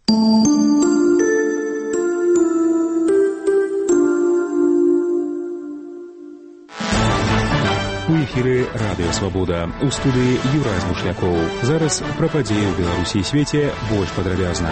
У эфіры радыё Свабода. У студыі Юрай Змушлякоў. Зараз пра падзеі ў Беларусі і свеце больш падрабязна.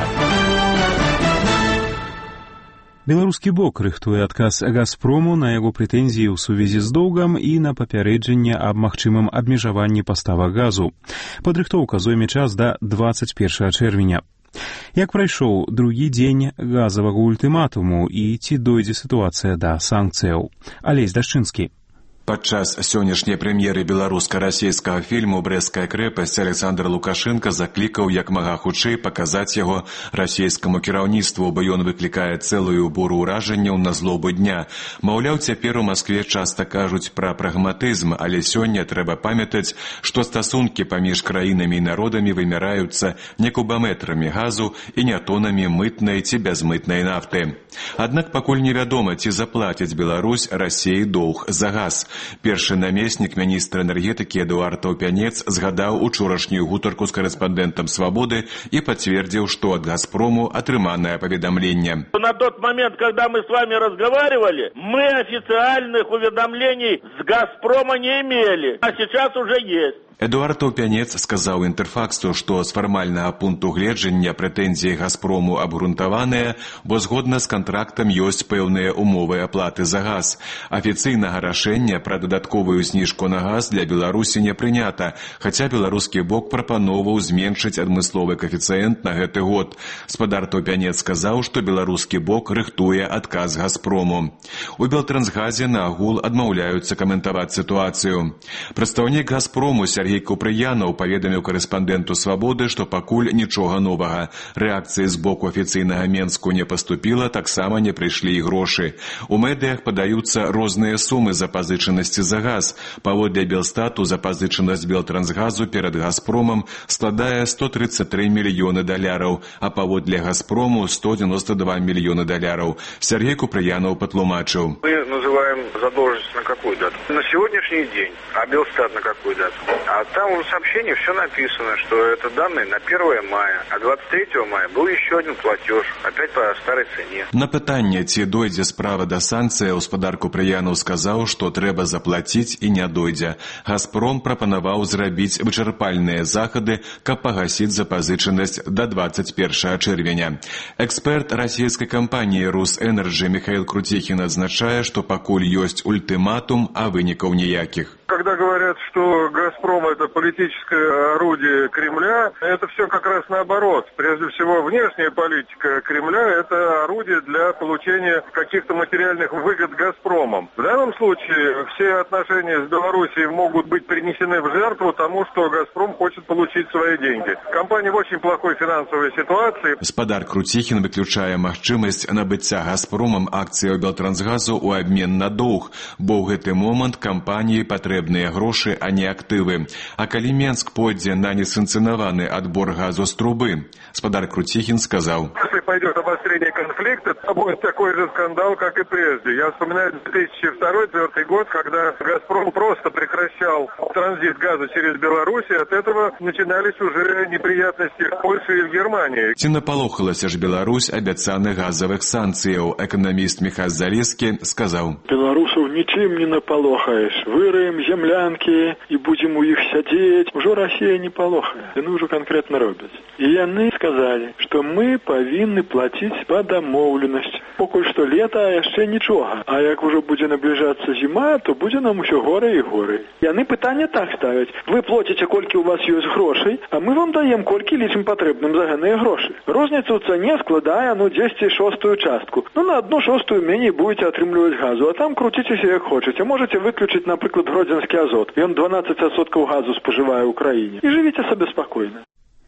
Беларускі бок рыхтуе адказ «Газпрому» на яго прэтэнзіі ў сувязі з доўгам і на папярэджанне аб магчымым абмежаванні паставак газу. Падрыхтоўка зойме час да 21 чэрвеня. Як прайшоў другі дзень газавага ультыматуму і ці дойдзе сітуацыя да санкцыяў? Алесь Дашчынскі. Падчас сённяшняй прэм'еры беларуска-расейскага фільму «Брэсцкая крэпасць» Александр Лукашенко заклікаў як мага хутчэй паказаць яго расейскаму кіраўніцтву, бо ён выклікае цэлую буру ўражанняў на злобу дня. Маўляў, цяпер у Маскве часта кажуць пра прагматызм, але сёння трэба памятаць, што стасункі паміж краінамі і народамі вымяраюцца не кубаметрамі газу і не тонамі мытнай ці бязмытнай нафты. Аднак пакуль невядома, ці заплаціць Беларусь Расеі доўг за газ. Першы намеснік міністра энергетыкі Эдуард Таўпянец згадаў учорашнюю гутарку з корэспандэнтам «Свободы» и подтвердил, что от «Газпрому» отрыманное поведомление. На тот момент, когда мы с вами разговаривали, мы официальных уведомлений с «Газпрома» не имели, а сейчас уже есть. Эдуард Таўпянец сказаў «Інтэрфаксу», што з фармальнага пункту гледжання прэтэнзіі «Газпрому» абгрунтаваныя, бо згодна з кантрактам ёсць пэўныя умовы аплаты за газ. Афіцыйнага рашэння пра дадатковую зніжку на газ для Беларусі не прынята, хаця беларускі бок прапаноўваў зменшыць адмысловы каэфіцыент на гэты год. Спадар Таўпянец сказаў, што беларускі бок рыхтуе адказ «Газпрому». У Белтрансгазе на агул адмаўляюцца каментаваць сітуацыю. Прадстаўнік «Газпрому» Сергей Купрыянаў паведаміў корэспандэнту «Свободы», што пакуль нічога новага. Рэакцыі з боку афіцыйнага Менску не паступіла, таксама не прыйшлі і грошы. У медыях падаюцца розныя сумы запазычанасці за газ. Паводле Белстату запазычанасць Белтрансгазу перад «Газпромам» складае $133 мільёны, а паводле «Газпрому» $192 мільёны. Сергей Купрыянаў патлумачыў. Мы называем задолженность на какую дату? На сегодняшний день. А Белстат на какую дату? А там в сообщении все написано, что это данные на 1 мая, а 23 мая был еще один платеж, опять по старой цене. На пытанне, ці дойдзе справа да санкцыяў, спадар Купрыянаў сказаў, што трэба заплаціць і не дойдзе. «Газпром» прапанаваў зрабіць вычарпальныя захады, каб пагасіць запазычанасць да 21 чэрвеня. Эксперт расійскай кампаніі «Русэнерджы» Михаил Крутихин адзначае, што пакуль ёсць ультыматум, а вынікаў ніякіх. Когда говорят, что «Газпром» — это политическое орудие Кремля, это все как раз наоборот. Прежде всего, внешняя политика Кремля — это орудие для получения каких-то материальных выгод «Газпромом». В данном случае все отношения с Белоруссией могут быть принесены в жертву тому, что «Газпром» хочет получить свои деньги. Компания в очень плохой финансовой ситуации. Спадар Крутихин выключае магчымасць набыцця «Газпромам» акцыяў Белтрансгазу ў абмен на доўг, бо ў гэты момант кампаніі патрэбныя грошы, а не актывы. А калі Менск пойдзе на несанкцыянаваны адбор газу з трубы? Спадар Крутихин сказал. Если пойдет обострение конфликта, то будет такой же скандал, как и прежде. Я вспоминаю 2002-2004 год, когда «Газпром» просто прекращал транзит газа через Беларусь, и от этого начинались уже неприятности в Польше и в Германии. Ці напалохалася ж Беларусь абяцаных газавых санкцыяў? Эканаміст Михась Залескі сказаў. Беларусаў нічым не напалохаеш. Выраем землянкі і будзем у іх сядзець. Ужо Расія не палохае. Яны ўжо канкрэтна робяць. І яны сказалі, што мы павінны плаціць па дамоўленасці. Покуль што лета, а яшчэ нічога. А як ужо будзе набліжацца зіма, то будзе нам усё горай і горай. Яны пытанне так ставяць. Вы плоціце, колькі ў вас ёсць грошай, а мы вам даем, колькі лічым патрэбным за гэтыя грошы. Розніца ў цане складае, 10/6 частку. На 1/6 меней будете атрымліваць газу, а там круціцеся як хочаце. Можете выключыць, напрыклад, Гродзенскі азот. Ён 12% газу спажывае ў краіне. І жывіце сабе спакойна.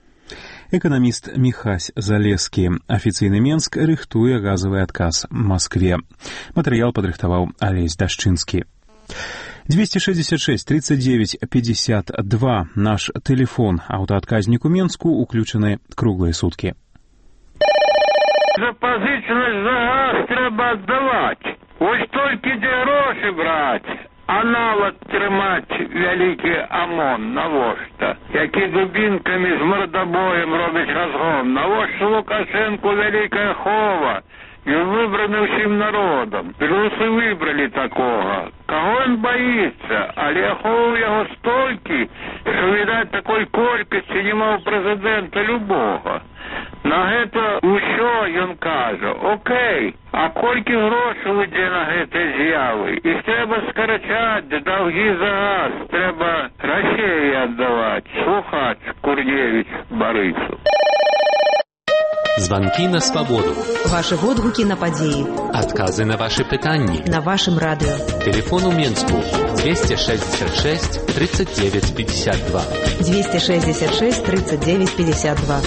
Эканаміст Михась Залескі. Афіцыйны Менск рыхтуе газавы адказ Маскве. Матэрыял падрыхтаваў Алесь Дашчынскі. 266 39 52 наш тэлефон. Аўтаадказнік у Менску уключаны круглыя суткі. Запазычанасць за газ трэба аддаваць. Вось толькі дзе грошы браць. А нават трымаць вялікі ОМОН, навошта? Які дубінкамі з мордабоем робіць разгон? Навошта Лукашенку вялікая хова? Ён выбраны ўсім народам. Беларусы выбралі такога. Каго ён баіцца? Але ахову яго столькі, што, відаць, такой колькасці няма ў прэзідэнта любога. На гэта ўсё ён кажа. Окей, а колькі грошаў ідзе на гэтыя з'явы? Іх трэба скарачаць, даўгі за газ трэба Расіі аддаваць. Слухач Курневіч Барысу. Звонки на свободу. Ваши водгуки на подеи. Отказы на ваши питания. На вашем радио. Телефон у Минску 266 39 52. 266 39 52.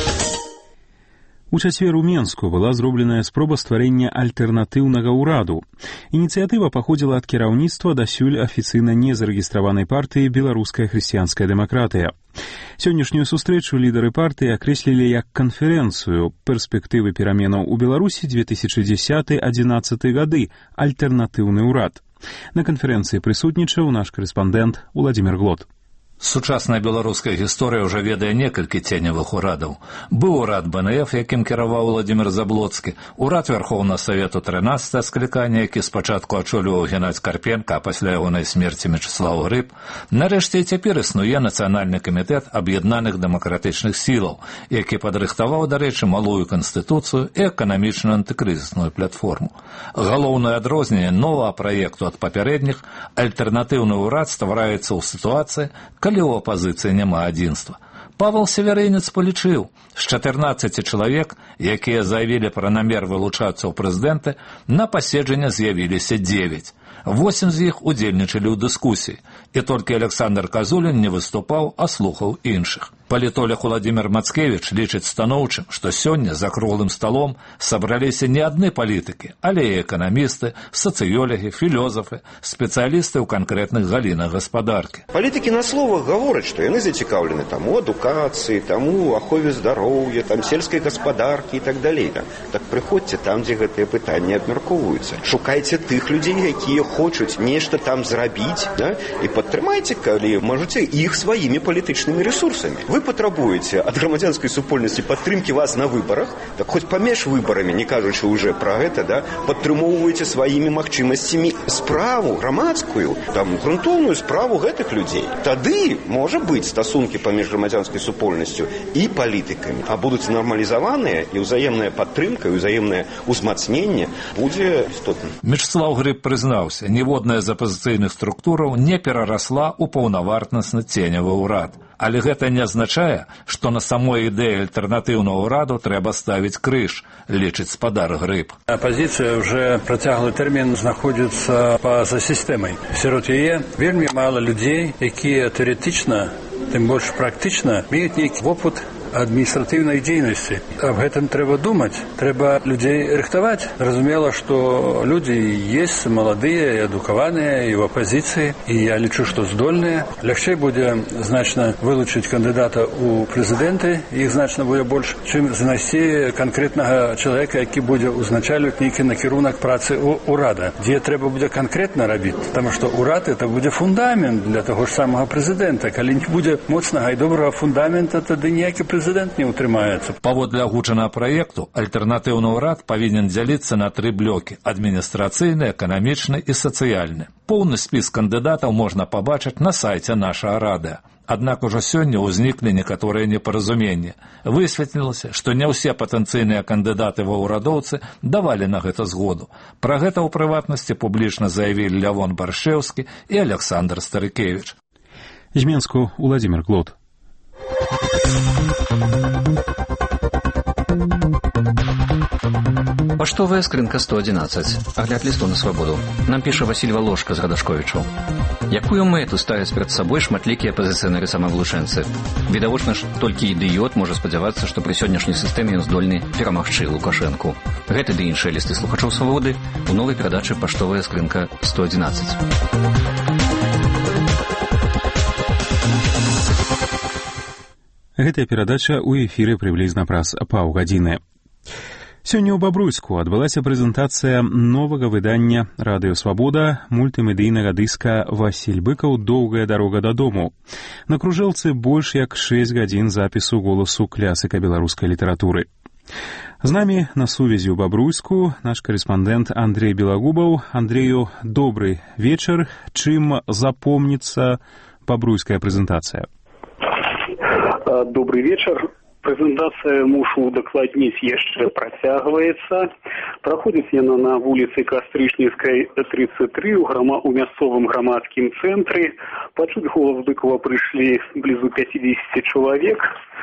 У чацвер у Менску была зробленая спроба стварэння альтэрнатыўнага ўраду. Ініцыятыва паходзіла ад кіраўніцтва дасюль афіцыйна не зарэгістраванай партыі «Беларуская хрысціянская дэмакратыя». Сённяшнюю сустрэчу лідары партыі акрэслілі як канферэнцыю «Перспектывы пераменаў у Беларусі 2010-2011 гады. Альтэрнатыўны ўрад». На канферэнцыі прысутнічаў наш карэспандэнт Уладзімір Глот. Сучасная беларуская гісторыя ўжо ведае некалькі ценевых урадаў. Быў урад БНФ, якім кіраваў Владзімір Заблоцкі, урад Вярхоўнага Савету 13 склікання, які спачатку ачоліваў Геннадзь Карпенка, а пасля ягонай смерці Мячеслаў Грыб. Нарэшце і цяпер існуе Нацыянальны камітэт аб'яднаных дэмакратычных сілаў, які падрыхтаваў, дарэчы, малую канстытуцыю і эканамічную антыкрызісную платформу. Галоўнае адрозненне новага праекту ад папярэдніх — альтэрнатыўны ўрад ствараецца ў сітуацыі, калі ў апазіцыі няма адзінства. Павел Северынец палічыў, з 14 чалавек, якія заявілі пра намер вылучацца ў прэзідэнты, на паседжанне з'явіліся 9. 8 з іх удзельнічалі ў дыскусіі, і толькі Александр Казулін не выступаў, а слухаў іншых. Палітолог Владимир Мацкевич лічыць станоўчым, што сёння за круглым сталом сабраліся не адны палітыкі, але і эканамісты, сацыёлагі, філёзафы, спецыялісты ў канкрэтных галінах гаспадаркі. Палітыкі на словах гавораць, што яны зацікаўлены там у адукацыі, там у ахове здароўя, там сельскай гаспадаркі і так далей. Так прыходзьце там, дзе гэтыя пытанні абмяркоўваюцца. Шукайце тых людзей, якія хочуць нешта там зрабіць, да? І падтрымайце, калі можаце, іх сваімі палітычнымі ресурсамі. Вы патрабуеце ад грамадзянскай супольнасці падтрымкі вас на выбарах, так хоць паміж выбарамі, не кажучы ўжо пра гэта, да, падтрымоўваеце сваімі магчымасцямі справу грамадскую, там грунтоўную справу гэтых людзей. Тады, можа быць, стасункі паміж грамадзянскай супольнасцю і палітыкамі, а будуць нармалізаваныя, і ўзаемная падтрымка, і ўзаемнае ўзмацненне будзе істотным. Мячеслаў Грыб прызнаўся, ніводная з апазіцыйных структураў не перарасла ў паўнавартасны ценевы ўрад. Але гэта не азначае, што на самой ідэі альтэрнатыўнага ўраду трэба ставіць крыж, лічыць спадар Грыб. Апазіцыя ўжо працяглы тэрмін знаходзіцца па-за сістэмай. Сярод яе вельмі мала людзей, якія тэарэтычна, тым больш практычна, маюць нейкі вопыт адміністратыўнай дзейнасці. Аб гэтым трэба думаць, трэба людзей рыхтаваць. Разумела, што людзі ёсць маладыя і адукаваныя і ў апазіцыі, і я лічу, што здольныя. Лягчэй будзе значна вылучыць кандыдата ў прэзідэнты, іх значна будзе больш, чым знайсці канкрэтнага чалавека, які будзе ўзначальваць нейкі накірунак працы ўрада, дзе трэба будзе канкрэтна рабіць, таму што ўрад это будзе фундамент для таго ж самага прэзідэнта. Калі не будзе моцнага і добрага фундамента, тады ніякі прэзідэнт не ўтрымаецца. Паводле агучанага праекту, альтэрнатыўны ўрад павінен дзяліцца на 3 блокі: адміністрацыйны, эканамічны і сацыяльны. Поўны спіс кандыдатаў можна пабачыць на сайце нашага радыё. Аднак ужо сёння ўзніклі некаторыя непаразуменні. Высветлілася, што не ўсе патэнцыйныя кандыдаты ва ўрадоўцы давалі на гэта згоду. Пра гэта ў прыватнасці публічна заявілі Лявон Баршэўскі і Александр Старыкевіч. З Менску Уладзімір Глот. Паштовая скрынка 111. Агляд лісту на свабоду. Нам піша Васіль Валошка з Гадашковічаў. Якую мэту ставяць перад сабой шматлікія апазіцыянеры-самавылучэнцы? Відавочна ж, толькі ідыёт можа спадзявацца, што пры сённяшняй сістэме ён здольны перамагчы Лукашэнку. Гэты ды іншыя лісты слухачоў свабоды у новай перадачы «Паштовая скрынка 111». Гэтая перадача ў эфіры прыблізна праз паўгадзіны. Сёння ў Бабруйску адбылася прэзентацыя новага выдання «Радыёсвабода» мультымедыйнага дыска «Васіль Быкаў. Доўгая дарога дадому». На кружэлцы больш як 6 гадзін запісу голасу клясыка беларускай літаратуры. З намі на сувязі ў Бабруйску наш корэспандэнт Андрей Белагубаў. Андрею, добрый вечар. Чым запомніцца бабруйская прэзентацыя? Добрый вечар. Прэзентацыя, мушу дакладніць, яшчэ працягваецца. Праходзіць яна на вуліцы Кастрычніцкай, 33 у мясцовым грамадскім цэнтры. Пачуць голас Быкова прыйшлі блізу 50 чалавек.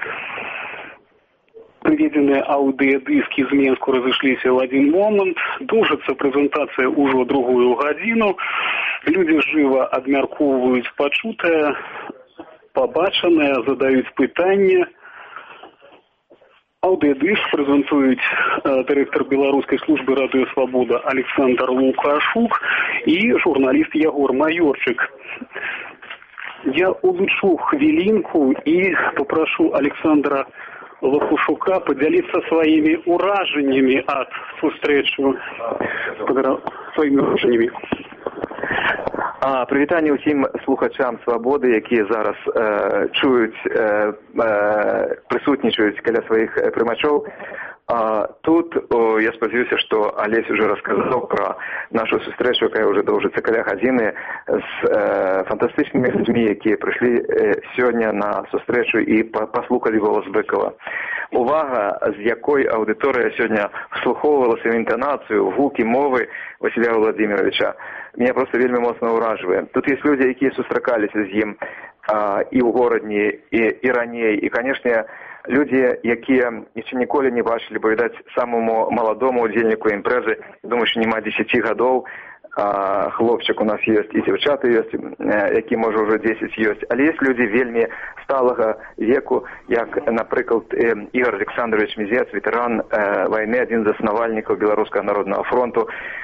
Прыведзеныя аўдыёдыскі з Менску разышліся ў адзін момант. Доўжыцца прэзентацыя ўжо другую гадзіну. Людзі жыва абмяркоўваюць пачутае, пабачанае, задаюць пытанне. Аўдыёдыск прэзентуюць дырэктар беларускай службы «Радыёсвабода» Александр Лукашук і журналіст Ягор Майорчык. Я улучшу хвілінку і попрошу Александра Лукашука подзяліцца сваімі ўражаннямі ад сустрэчы. Сваімі ўражаннямі. Прывітанне ўсім слухачам «Свабоды», якія зараз прысутнічаюць каля сваіх прымачоў. Тут я спадзяюся, што Алесь уже расказаў пра нашу сустрэчу, якая ўжо доўжыцца каля гадзіны, з фантастычнымі людзьмі, якія прыйшлі сёння на сустрэчу і паслухалі голас Быкова. Увага, з якой аўдыторыя сёння вслухоўвалася ў інтанацыю, гукі мовы Васіля Владимировича, меня просто вельмі моцна ўражвае. Тут ёсць людзі, якія сустракаліся з ім і ў горадні, і раней, і, канешне, людзі, якія яшчэ ніколі не бачылі, бо, відаць, самому маладому удзельніку імпрэзы, думаю, што няма 10 гадоў, хлопчык у нас ёсць, і дзяўчаты ёсць, які, можа, ўжо 10 ёсць, але ёсць людзі вельмі сталага веку, як, напрыклад, Ігор Александрович Мізец, ветэран вайны, адзін з заснавальнікаў Беларускага народнага фронту.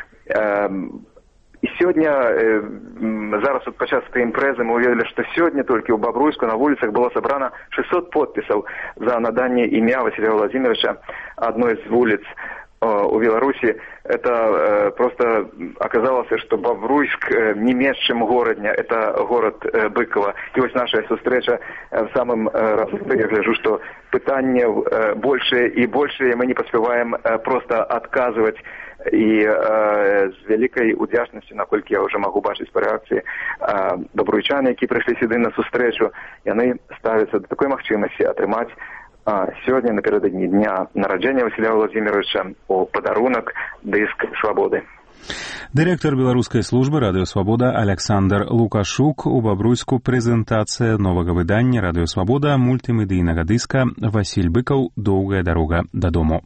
І сёння, зараз от падчас этой імпрэзы мы ўведалі, што сёння толькі ў Бабруйску на вуліцах было сабрана 600 подпісаў за наданне імя Васіля Владимировича адной з вуліц у Беларусі. Это просто оказалось, что Бобруйск не меньше, чем городня. Это город Быкова. И вот наша встреча в самом раз. Я гляжу, что пытания больше и больше, и мы не поспеваем просто отказывать. И с великой удячностью, насколько я уже могу бачить по реакции, бобруйчане, які пришли сюда на встречу, и они ставятся до такой махчимости отрымать сегодня, напередодні дня народження Василя Владимировича, у подарунок диск «Свободы». Директор беларускай службы «Радыёсвабода» Александр Лукашук. У Бабруйску прэзентацыя новага выдання «Радыёсвабода» мультымедыйнага дыска «Васіль Быкаў. Доўгая дарога дадому».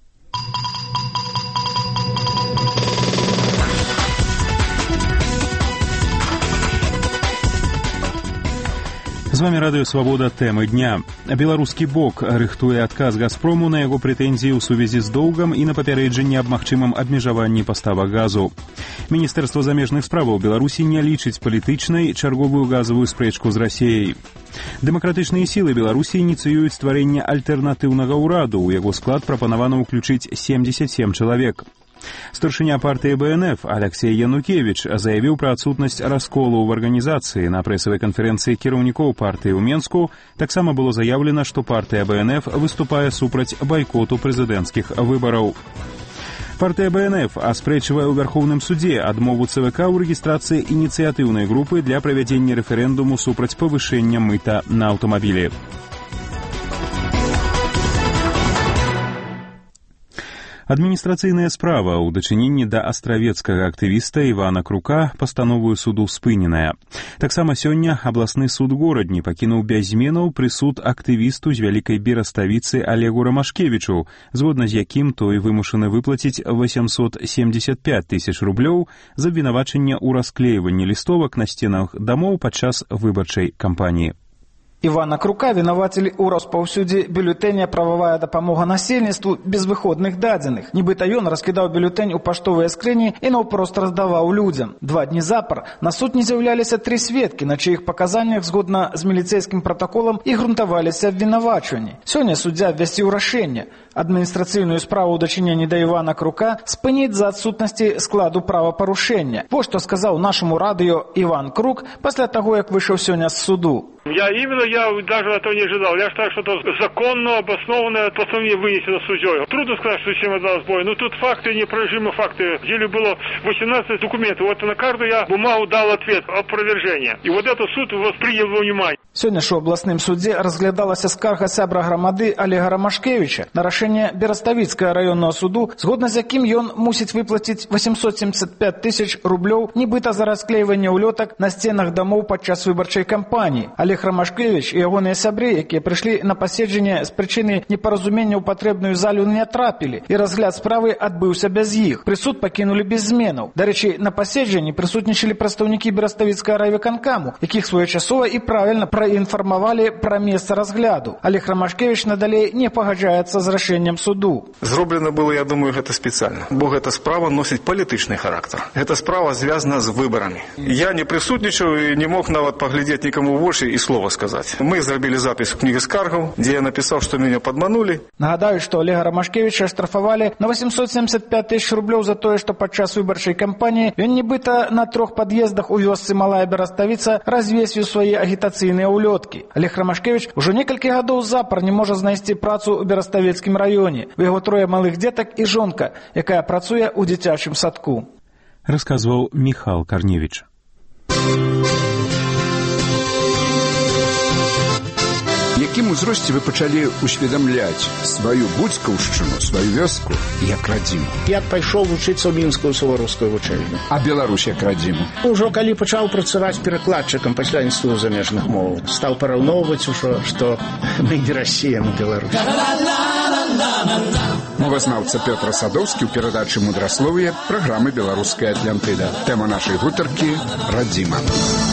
З вами Радыё Свабода, тэмы дня. Беларускі бок рыхтуе адказ «Газпрому» на яго прэтэнзіі ў сувязі з доўгам і на папярэджанне аб магчымым абмежаванні паставак газу. Міністэрства замежных справаў Беларусі не лічыць палітычнай чарговую газавую спрэчку з Расіяй. Дэмакратычныя сілы Беларусі ініцыююць стварэнне альтэрнатыўнага ўраду. У яго склад прапанавана ўключыць 77 чалавек. Старшыня партыі БНФ Алексей Янукевич заявіў пра адсутнасць расколу ў арганізацыі. На прэсавай канферэнцыі кіраўнікоў партыі ў Менску таксама было заяўлена, што партыя БНФ выступае супраць байкоту прэзідэнцкіх выбараў. Партыя БНФ аспрэчвае ў Вярхоўным судзе адмову ЦВК ў рэгістрацыі ініцыятыўнай групы для правядзення рэферэндуму супраць павышэння мыта на аўтамабілі. Адміністрацыйная справа ў дачыненні да астравецкага актывіста Івана Крука пастановую суду спыненая. Таксама сёння абласны суд горадні пакінуў без зменаў прысуд актывісту з Вялікай Бераставіцы Олегу Рамашкевічу, згодна з якім той вымушаны выплаціць 875 тысяч рублёў за абвінавачанне ў расклейванні лістовак на сценах дамоў падчас выбарчай кампаніі. Івана Крука вінавацілі ў распаўсюдзе бюлетэня «Прававая дапамога насельніцтву» без выходных дадзеных. Нібыта ён раскідаў бюлетэнь у паштовыя скрыні і наўпрост раздаваў людзям. 2 дні запар на суд не з'яўляліся 3 сведкі, на чыіх паказаннях згодна з міліцэйскім пратаколам і грунтаваліся абвінавачванні. Сёння суддзя абвясціў рашэнне адміністрацыйную справу ў дачыненні да Івана Крука спыніць за адсутнасці складу правапарушэння. Вось што сказаў нашаму радыё Іван Крук пасля таго, як выйшаў сёння з суду. Я даже этого не ожидал. Я считаю, что это законно обоснованное постановление вынесено судьей. Трудно сказать, что чем отдалось бой. Но тут факты, непровержимые факты. В деле было 18 документов. Вот на каждую я бумагу дал ответ, опровержение. И вот это суд воспринял во внимание. Сёння ж у абласным судзе разглядалася скарга сябра грамады Олега Ромашкевича на рашэнне Бераставіцкага раённага суду, згодна з якім ён мусіць выплаціць 875 тысяч рублёў нібыта за расклейванне ўлётак на сценах дамоў падчас выбарчай кампаніі. Олег Ромашкевич і ягоныя сябры, якія прыйшлі на паседжанне з прычыны непаразумення ў патрэбную залю, не трапілі, і разгляд справы адбыўся без іх. Прысуд пакінулі без зменаў. Дарэчы, на паседжанні прысутнічалі прадстаўнікі Бераставіцкага райвыканкаму, якіх своечасова і правільна праінфармавалі пра месца разгляду. Олег Ромашкевич надалей не пагаджаецца з рашэннем суду. Зроблена было, я думаю, гэта спецыяльна, бо гэта справа носіць палітычны характар. Гэта справа звязана з выбарамі. Я не прысутнічаў і не мог нават паглядзець нікому ў вочы і слова сказаць. Мы зрабілі запіс у кнігі скаргаў, дзе я напісаў, што мяне падманулі. Нагадаю, што Олега Ромашкевича штрафавалі на 875 тысяч рублёў за тое, што падчас выбарчай кампаніі ён нібыта на 3 пад'ездах у вёсцы Малая Бераставіца развесіў свае агітацыйныя улёткі. Олег Ромашкевич ужо некалькі гадоў запар не можа знайсці працу ў Бераставецкім раёне. У яго 3 малых дзетак і жонка, якая працуе ў дзіцячым садку. Расказваў Міхал Карневіч. Якім узросце вы пачалі усведамляць сваю буцькаўшчыну, сваю вёску як радзіму? Я пайшоў вучыцца ў мінскую суварускую вучэльню. А Беларусь як радзіму? Ужо калі пачаў працаваць перакладчыкам пасля інстытуту замежных моў, стаў параўноўваць ужо, што мы не Расія, мы Беларусь. Мовазнаўца Пётр Садоўскі ў перадачы «Мудраслов'е» праграмы «Беларуская Атлантыда». Тэма нашай гутаркі «Радзіма».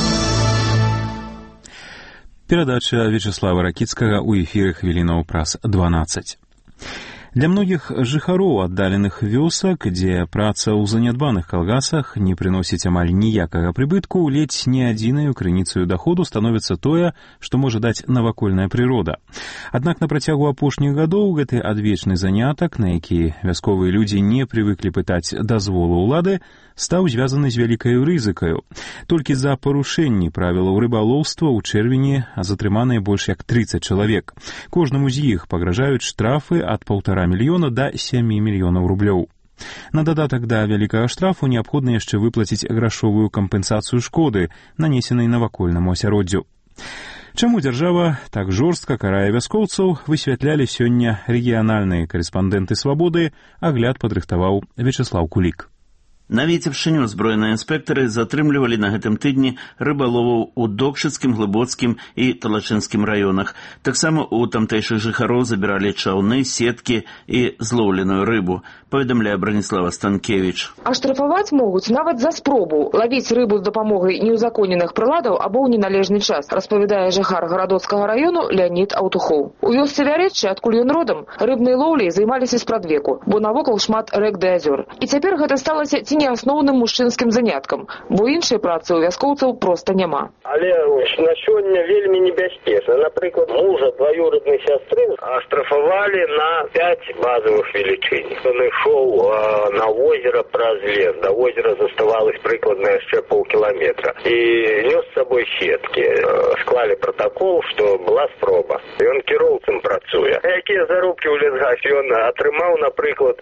Перадача Вячеслава Ракіцкага ў эфіры хвілінаў праз 12. Для многіх жыхароў аддаленых вёсак, дзе праца ў занядбаных калгасах не прыносіць амаль ніякага прыбытку, ледзь не адзінаю крыніцаю даходу становіцца тое, што можа даць навакольная прырода. Аднак на працягу апошніх гадоў гэты адвечны занятак, на які вясковыя людзі не прывыклі пытаць дазволу ўлады, стаў звязаны з вялікай рызыкаю. Толькі за парушэнні правілаў рыбалоўства ў чэрвені затрыманыя больш як 30 чалавек. Кожнаму з іх пагражаюць штрафы ад 1,5 мільёна да 7 мільёнаў рублёў. На дадатак да вялікага штрафу неабходна яшчэ выплаціць грашовую кампенсацыю шкоды, нанесенай навакольнаму асяроддзю. Чаму дзяржава так жорстка карае вяскоўцаў, высвятлялі сёння рэгіянальныя карэспандэнты «Свабоды», агляд падрыхтаваў Вячеслаў Кулік. На Віцебшчыне ўзброеныя інспектары затрымлівалі на гэтым тыдні рыбаловаў у Докшыцкім, Глыбоцкім і Талачынскім раёнах. Таксама у тамтэйшых жыхароў забіралі чаўны, сеткі і злоўленую рыбу, паведамляе Браніслава Станкевіч. А штрафаваць могуць нават за спробу лавіць рыбу з дапамогай неўзаконеных прыладаў або ў неналежны час, распавядае жыхар Гарадоцкага раёну Леонід Аўтухоў. У вёсцы Вярэччы, адкуль ён родам, рыбнай лоўляй займаліся спрадвеку, бо навокал шмат рэк ды азёр. І цяпер гэта сталася ці не асноўным мужчынскім заняткам, бо іншай працы ў вяскоўцаў проста няма. Але на сёння вельмі небяспечна. Напрыклад, мужа дваюроднай сястры аштрафавалі на 5 базовых велічынь. Ён ішоў на озера праз лес. Да озера заставалось прыкладна яшчэ паўкіламетра. І нёс з сабой сеткі. Склалі протакол, што была спроба. Ён кіроўцам працуе. Якія заробкі ў лесгасе? Ён атрымаў, напрыклад,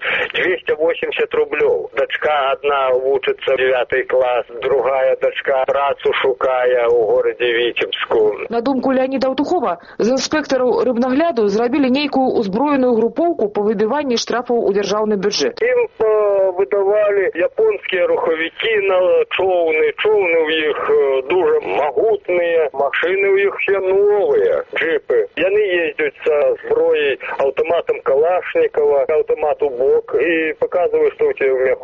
280 рублёў. Дачка одна вучыцца 9 клас, другая дачка працу шукае ў горадзе Віцебску. На думку Леоніда Аўтухова, з інспектараў рыбнагляду зрабілі нейкую ўзброеную групоўку па выбіванні штрафаў у дзяржаўны бюджэт. Ім выдавалі японскія рухавікі на чоўны. Чоўны ў іх дуже магутныя, машыны ў іх все новыя, джипы. Яны ездзяць са зброяй, аўтаматам Калашнікова, аўтамат у бок і паказваюць, што ў цябе ў мяху.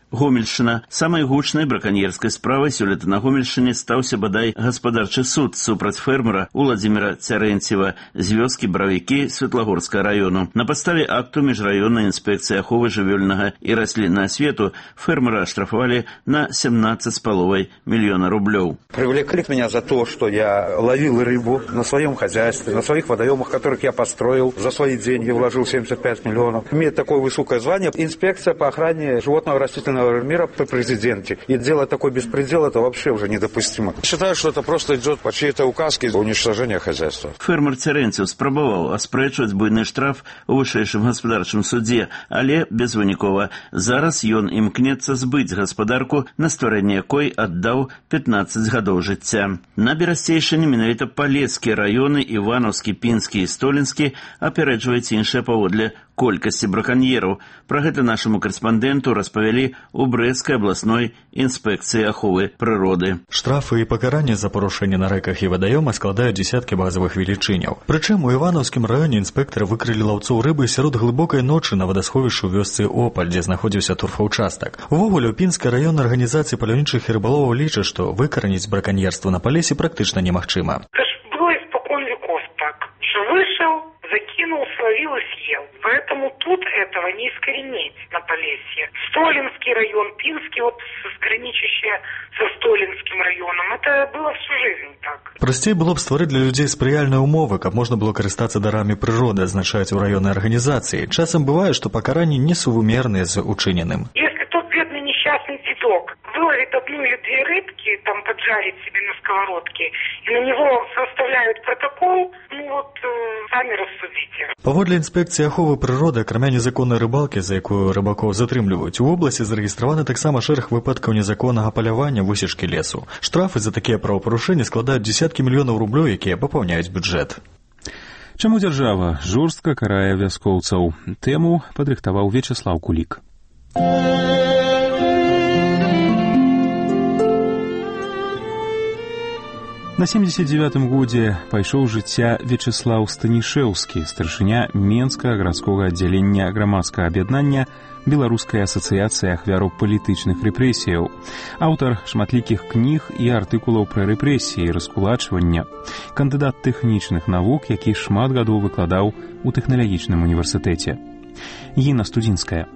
Гомельшчына. Самай гучнай браканьерскай справай сёлета на Гомельшчыне стаўся бадай гаспадарчы суд супраць фермера Уладзіміра Цярэнцева з вёскі Баравікі Светлагорскага раёну. На падставе акту міжраённай інспекцыі аховы жывёльнага і расліннага свету фермера аштрафавалі на 17,5 миллиона рублёў. Привлекли меня за то, что я ловил рыбу на своем хозяйстве, на своих водоемах, которых я построил, за свои деньги вложил 75 миллионов. Имеет такое высокое звание инспекция по охране животного растительного мира при президенте. И делать такой беспредел, это вообще уже недопустимо. Считаю, что это просто идет по чьей-то указке уничтожения хозяйства. Фермер Цярэнцев спрабаваў аспрэчваць буйны штраф у вышэйшым гаспадарчым судзе, але безвынікова. Зараз ён імкнецца збыць гаспадарку, на стварэнне якой аддаў 15 гадоў жыцця. На Берасцейшчыне менавіта палескія раёны Іванаўскі, Пінскі і Столінскі апярэджваюць іншыя паводле колькасці браканьераў. Пра гэта нашаму карэспандэнту распавялі у Брэсцкай абласной інспекцыі аховы прыроды. Штрафы і пакаранні за парушэнне на рэках і вадаёмах складаюць дзесяткі базавых велічыняў. Прычым у Іванаўскім раёне інспектары выкрылі лаўцоў рыбы сярод глыбокай ночы на вадасховішчы ў вёсцы Опаль, дзе знаходзіўся турфаўчастак. Увогуле, у Пінскай раённай арганізацыі паляўнічых і рыбаловаў лічаць, што выкараніць браканьерства на палесе практычна немагчыма. Было испокон веков так, что вышел, закинул, словил и съел. Поэтому тут этого не искоренить на Полесье. Столинский район, Пинский, вот граничащие со Столинским районом, это было всю жизнь так. Прасцей было б стварыць для людзей спрыяльныя ўмовы, каб можна было карыстацца дарамі прыроды, азначаюць у раённай арганізацыі. Часам бывае, што пакаранні несувумерныя з учыненым. Если тот бедный несчастный дедок выловит одну или две рыбки, там поджарит себе на сковородке, и на него составляют протокол, сами рассудите. Паводле інспекцыі аховы прыроды, акрамя незаконнай рыбалкі, за якую рыбакоў затрымліваюць, у вобласці зарэгістраваны таксама шэраг выпадкаў незаконнага палявання, высечкі лесу. Штрафы за такія правапарушэнні складаюць дзесяткі мільёнаў рублёў, якія папаўняюць бюджэт. Чаму дзяржава жорстка карае вяскоўцаў? Тэму падрыхтаваў Вячеслаў Кулік. На 79-м годзе пайшоў жыцця Вячеслаў Станішэўскі, старшыня Менскага гарадскога аддзялення грамадскага аб'яднання Беларускай асацыяцыі ахвяраў палітычных рэпрэсіяў, аўтар шматлікіх кніг і артыкулаў пра рэпрэсіі і раскулачвання, кандыдат тэхнічных навук, які шмат гадоў выкладаў у тэхналагічным універсітэце. Інна Студзінская.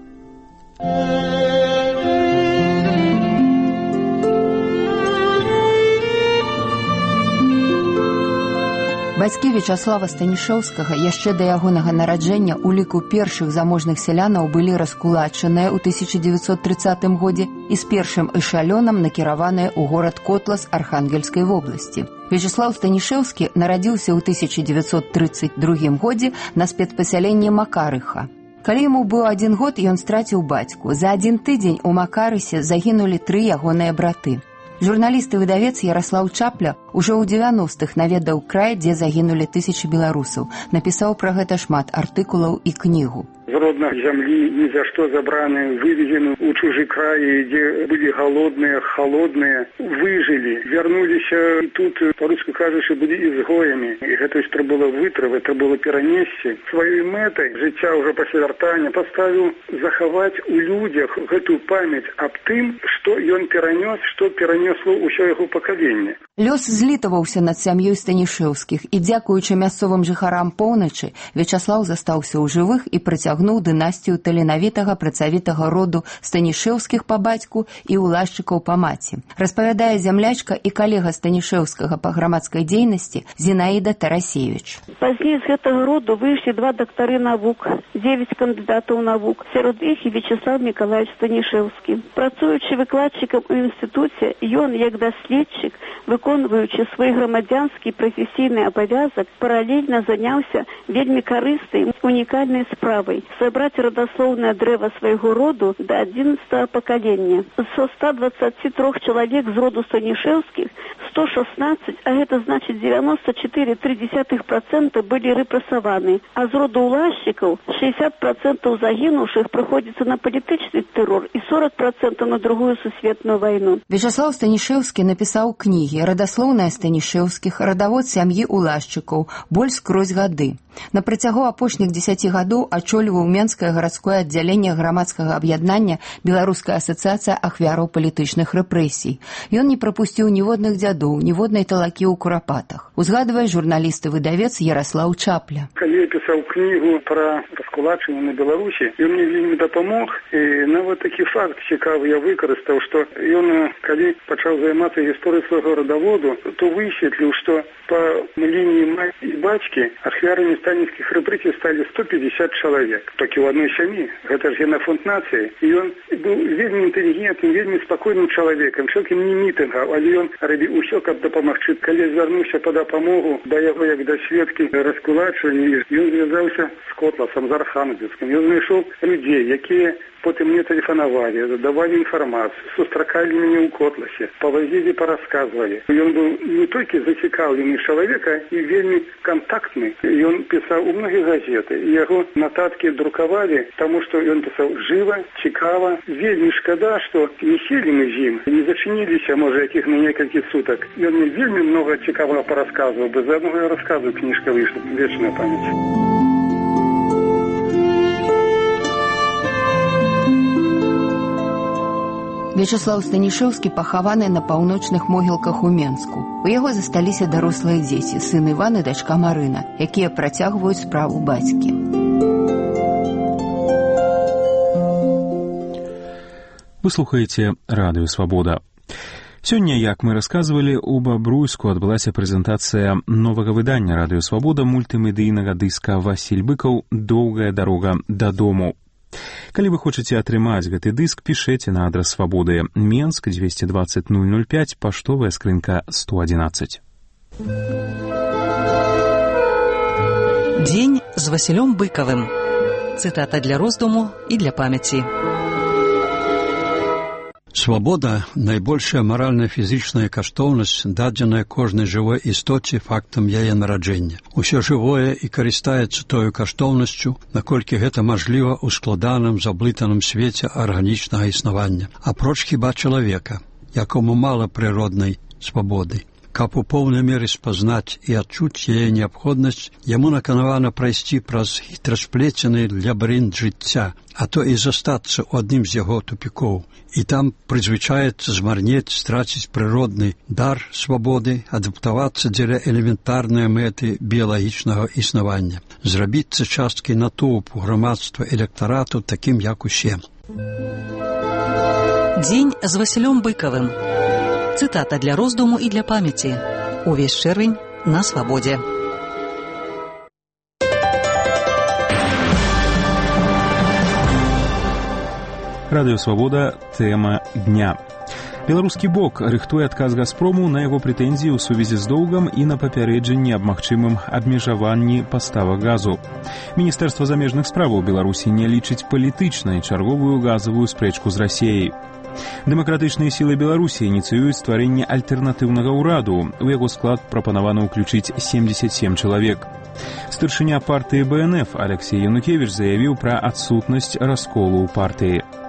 Бацькі Вячаслава Станішэўскага яшчэ да ягонага нараджэння ў ліку першых заможных сялянаў былі раскулачаныя ў 1930 годзе і з першым эшалёнам накіраваныя ў горад Котлас Архангельскай вобласці. Вячеслаў Станішэўскі нарадзіўся ў 1932 годзе на спецпасяленні Макарыха. Калі яму быў 1 год, ён страціў бацьку. За 1 тыдзень у Макарысе загінулі 3 ягоныя браты. Журналіст і выдавец Яраслаў Чапля ўжо ў 90-х наведаў край, дзе загінулі тысячы беларусаў. Напісаў пра гэта шмат артыкулаў і кнігу. З родной земли ни за что забраны, вывезены у чужие краи, где были голодные, холодные, выжили, вернулись и тут, по-русски кажучи, были изгоями. И это было вытрав, это было перенести. Своей метой життя уже после вертания поставил заховать у людях эту память об тым, что он перенес, что перенесло усё его поколение. Лёс злітаваўся над сям'ёй Станішэўскіх, і дзякуючы мясцовым жыхарам поўначы Вячаслаў застаўся ў жывых і працягнуў дынастыю таленавітага працавітага роду Станішэўскіх па бацьку і улашчыкаў па маці. Распавядае зямлячка і калега Станішэўскага па грамадскай дзейнасці Зінаіда Тарасевіч. Пазней з гэтага роду выйшлі 2 дактары навук, 9 кандыдатаў навук. Сярод іх і Вячеслав Мікалаевич Станішэўскі. Працуючы выкладчыкам у інстытуце, ён, як даследчык, выконваючы свой грамадзянскі прафесійны абавязак, паралельна заняўся вельмі карыснай, унікальнай справай – сабраць радаслоўнае дрэва свайго роду да 11-го пакалення. Со 123 чалавек з роду Станішэўскіх 116, а гэта значыць 94,3% былі рэпрэсаваны, а з роду улашчыкаў 60% загінуўшых прыходзіцца на палітычны тэрор і 40% на Другую сусветную вайну. Вячеслав Станішэўскі напісаў кнігі «Радаслоўная Станішэўскіх», «Радавод сям'і улашчыкаў», «Боль скрозь гады». На працягу апошніх 10 гадоў ачольваў Менскае гарадское аддзяленне грамадскага аб'яднання Беларуская асацыяцыя ахвяраў палітычных рэпрэсій. Ён не прапусціў ніводных дзядоў, ніводнай талакі ў курапатах. Узгадвае журналіст і выдавец Яраслаў Чапля. Калі я пісаў кнігу пра раскулачанне на Беларусі, ён мне вельмі дапамог, і нават такі факт цікавы я выкарыстаў, што ён, калі пачаў займацца гісторыяй свайго радаводу, то высветліў, што па лінії маці і бацькі ахвярамі сталінскіх рэпрэсій сталі 150 чалавек. Толькі ў адной сям'і. Гэта ж генафонд нацыі. І ён быў вельмі інтэлігентным, вельмі спакойным чалавекам, чалавекам не мітынгаў, але ён рабіў усё, каб дапамагчы. Калі звярнуўся па дапамогу да яго як да сведкі раскулачвання, ён звязаўся з Котласам, з Архангельскім. Ён знайшоў людзей, якія потым мне тэлефанавалі, давалі інфармацыю, сустракалі мяне ў Котласе, павазілі, парасказвалі. Ён быў не толькі зацікаўлены чалавека і вельмі кантактны. Ён пісаў у многіх газеты, і яго нататкі друкавалі, таму што ён пісаў жыва, цікава. Вельмі шкада, што не селі мы з ім, не зачыніліся, можа, якіх на некалькі сутак. Ён мне вельмі многа цікавага парасказваў, бо за адного я расказваю, кніжка выйшла, вечная памяць. Вячаслаў Станішэўскі пахаваны на паўночных могілках у Менску. У яго засталіся дарослыя дзеці, сын Іван і дачка Марына, якія працягваюць справу бацькі. Вы слухаеце радыё «Свабода». Сёння, як мы расказвалі, у Бабруйску адбылася прэзентацыя новага выдання радыё «Свабода» мультымедыйнага дыска «Васіль Быкаў. Доўгая дарога дадому». Калі вы хочаце атрымаць гэты дыск, пішэце на адрас «Свабоды», Менск, 220 005, паштовая скрынка 111. Дзень з Васілём Быкавым. Цытата для роздуму і для памяці. Свабода – найбольшая маральна-фізічная каштоўнасць, дадзеная кожнай жывой істоце фактам яе нараджэння. Усё жывое і карыстаецца тою каштоўнасцю, наколькі гэта мажліва ў складаным, заблытаным свеце арганічнага існавання. Апроч хіба чалавека, якому мала прыроднай свабоды. Каб у поўнай меры спазнаць і адчуць яе неабходнасць, яму наканавана прайсці праз хітрасплецены лабірынт жыцця, а то і застацца ў адным з яго тупікоў. І там прызвычаецца змарнець, страціць прыродны дар свабоды, адаптавацца дзеля элементарнай мэты біялагічнага існавання, зрабіцца часткай натоўпу грамадства электарату такім, як усе. Дзень з Васілём Быкавым. Цытата для роздуму і для памяці. Увесь чэрвень на Свабодзе. Радыё «Свабода» – тэма дня. Беларускі бок рыхтуе адказ «Газпрому» на яго прэтэнзіі ў сувязі з доўгам і на папярэджанні аб магчымым абмежаванні паставак газу. Міністэрства замежных справаў Беларусі не лічыць палітычнай чарговую газавую спрэчку з Расіяй. Дэмакратычныя сілы Беларусі ініцыююць стварэнне альтэрнатыўнага ўраду. У яго склад прапанавана ўключыць 77 чалавек. Старшыня партыі БНФ Алексей Янукевіч заявіў пра адсутнасць расколу ў партыі.